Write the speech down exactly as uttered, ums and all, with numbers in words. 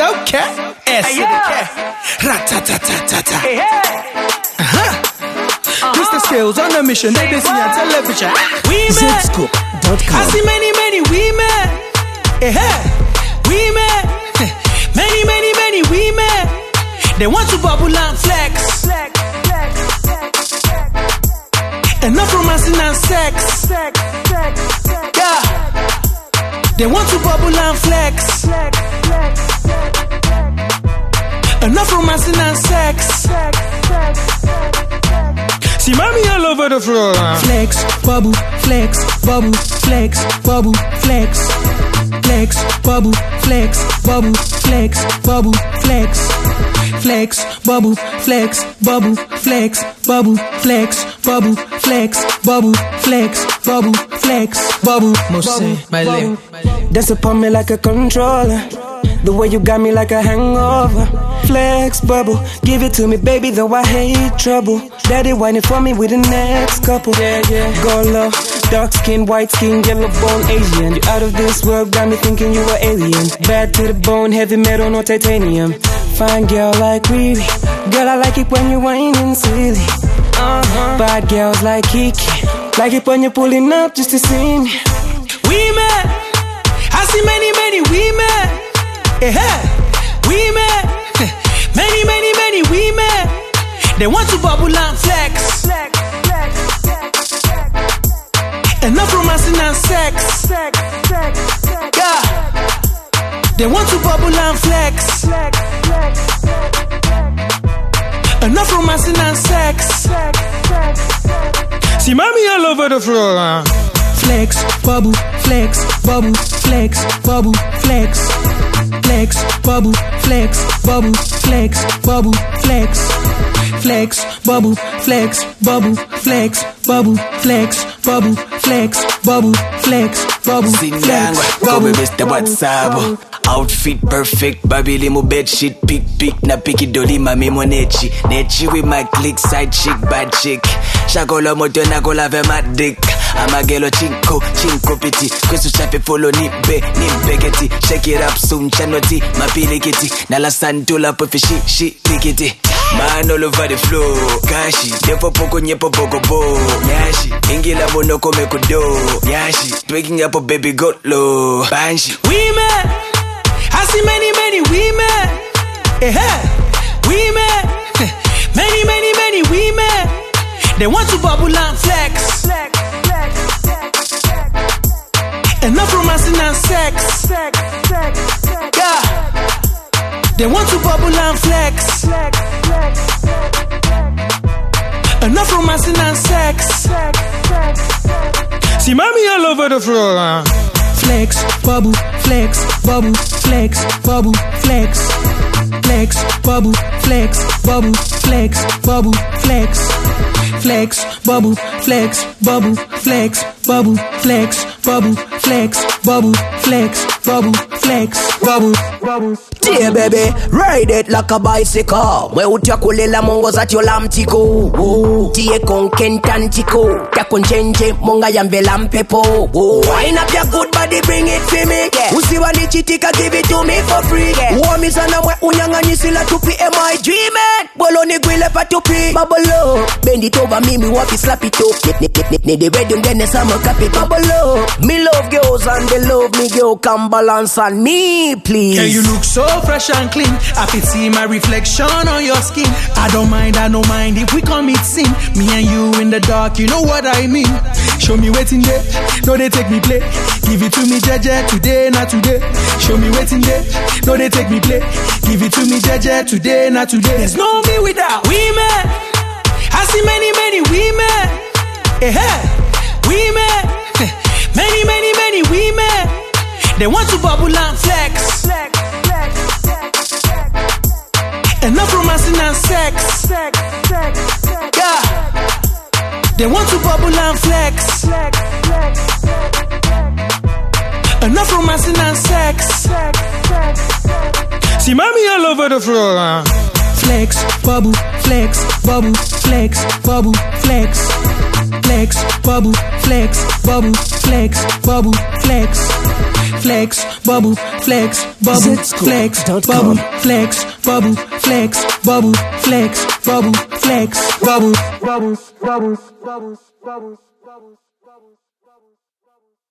okay. S to the K. Ra-ta-ta-ta-ta-ta. Uh-huh. Mister Skills on the mission, they be see on television. Women, I see many, many women. Yeah, women, many, many, many women. They want to bubble and flex. Enough romancing and sex. Yeah, they want to bubble and flex. Enough romancing and sex. See mommy all over the floor. Flex, bubble, flex, bubble, flex, bubble, flex. Flex, bubble, flex, bubble, flex, bubble, flex. Flex, bubble, flex, bubble, flex, bubble, flex, bubble, flex, bubble, flex, bubble, flex, bubble. Mose, my leg. Dance upon me like a controller. The way you got me like a hangover. Flex, bubble, give it to me, baby, though I hate trouble. Daddy whining for me with the next couple. Yeah, yeah. Go low, dark skin, white skin, yellow bone, Asian. You out of this world, got me thinking you were alien. Bad to the bone, heavy metal, no titanium. Fine girl like Riri. Girl, I like it when you whining silly. Uh-huh. Bad girls like Kiki. Like it when you're pulling up just to see me. Women, I see many, many women. Yeah, women, many, many, many women. They want to bubble and flex. Enough romancing and sex. Yeah, they want to bubble and flex. Enough romancing and sex. See mommy all over the floor. Flex, bubble, flex, bubble, flex, bubble, flex. Flex, bubble, flex, bubble, flex, bubble, flex. Flex, bubble, flex, bubble, flex, bubble, flex, bubble, flex, bubble, flex, bubble, flex, bubble, Mister WhatsApp. Outfit perfect, babili mo bedsheet, pick pick na picky dolly mami mo nechi, nechi with my click, side chick, bad chick. Shakolo moto na ko lave my dick. Amagelo chinko, chinko piti. Kwesu chape follow nipe, nipe keti. Shake it up soon, chanoti, mapili kiti. Nala santula pufi shi, shi, likiti. Man all over the floor, kashi. Nepo poko nyepo poko bo, yashi. Ingila monoko mekudo, yashi. Waking up a baby got low, banshi. Women, I see many, many women. Yeah, women, many, many, many women. They want to bubble and flex. Enough romancing and sex. Yeah, they want to bubble and flex. Enough romancing and sex. See mommy all over the floor. Flex, bubble, flex, bubble, flex, bubble, flex. Flex, bubble, flex, bubble, flex, bubble, flex. Flex, bubble, flex, bubble, flex, bubble, flex, bubble, flex, bubble, flex, bubble, flex, bubble, bubble. Yeah, baby, ride it like a bicycle. We utakulela mongo za tiolamtiko. Tie kon kentantiko. Takon chenje monga yambela mpepo. Wind up your good body, bring it for me. Usiwa ni chitika, give it to me for free. Uwami sana mwe unyanga nisila tupi. Am I dreaming? Bolo ni gwile pa tupi. Babolo, bend it over me, me wapi slap it up. Need the rhythm, then the summer cap it. Babolo, me love girls and they love me. Girl, come balance on me, please. Can you look so fresh and clean? I can see my reflection on your skin. I don't mind, I don't mind if we commit sin. Me and you in the dark, you know what I mean. Show me waiting there, no they take me play. Give it to me jeje today, not today. Show me waiting there, no they take me play. Give it to me jeje today, not today. There's no me without women. I see many, many women. Yeah, women, many, many, many women. They want to bubble and flex. Enough romancing and sex. Yeah, they want to bubble and flex. Enough romancing and sex. See mommy all over the floor. Flex, bubble, flex, bubble, flex, bubble, flex. flex, bubble, flex, bubble, flex, bubble, flex, flex, bubble, flex, bubble, flex, bubble, flex, bubble, flex, bubble, flex, bubble, flex, bubble, bubbles, bubbles, bubbles, bubbles, bubbles.